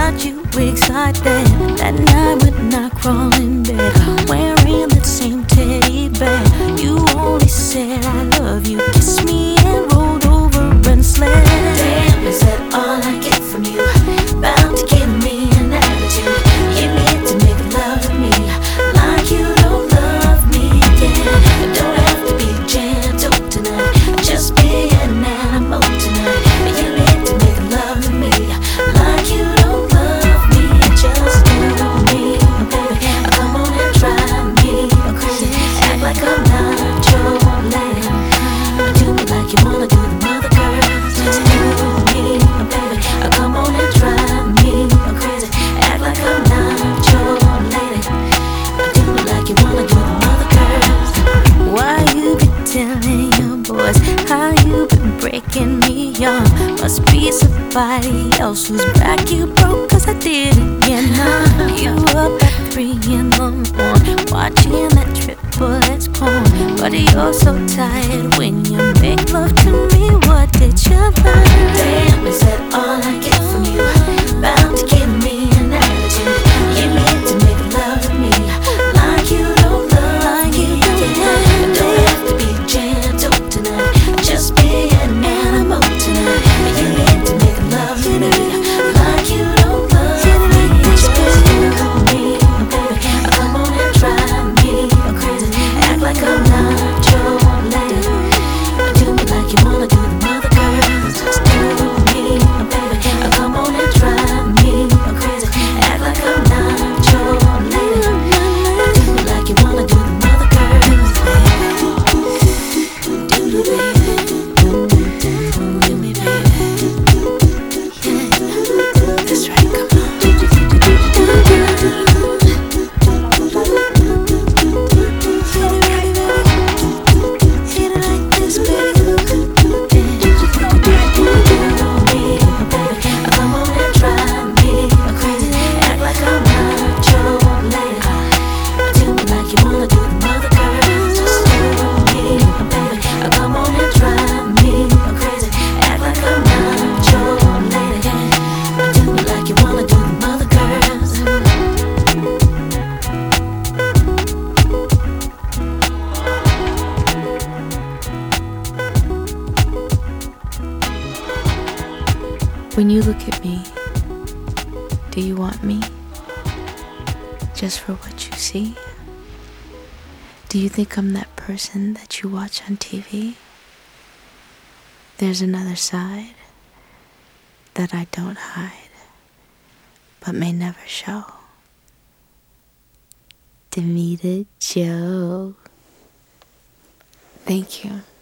got you excited. That night when I crawl in bed, wearing that same teddy bear. You only said I love you, kissed me and rolled over and slept. Damn, is that all I get from you? Bound to give me an attitude. You need to make love to me like you don't love me, yeah. Don't have to be gentle tonight, just be an animal tonight. You need to make love to me like you don't love me. Just do me, baby. Come on and try me crazy. Act like I'm not your lady. Do me like you wanna do the mother girls. Just do me, baby. Come on and try me crazy. Act like I'm not your lady. Do me like you wanna do the mother girls. Why you been telling your boys how you been breaking me off? Must be somebody else whose back you broke, cause I didn't get none. You up at 3 in the morning, watching that Triple X porn. But you're so tired when you make love to me. What did you learn? Damn, is that all I get from you? Bound to give me an attitude. You need to make love to me like you don't love me, yeah. Don't have to be gentle tonight, just be an animal tonight. You need to make love to me like you don't love me. Just do me, baby. Come on and try me crazy. Act like I'm not your lady. Do me like you wanna do the mother girls. Just do me, baby. Come on and try me crazy. Act like I'm not your lady. Do me like you wanna do the mother girls. Do me, baby. Do me, baby. Yeah, that's right. Come on. Hit it like this, baby. Come on and try me crazy. Act like I'm not your lady. Do me like you wanna do the mother girls. Just do me, baby. Come on and try me crazy. Act like I'm not your lady. Do me like you wanna do the mother girls. When you look at me, do you want me just for what you see? Do you think I'm that person that you watch on TV? There's another side that I don't hide, but may never show. Damita Jo. Thank you.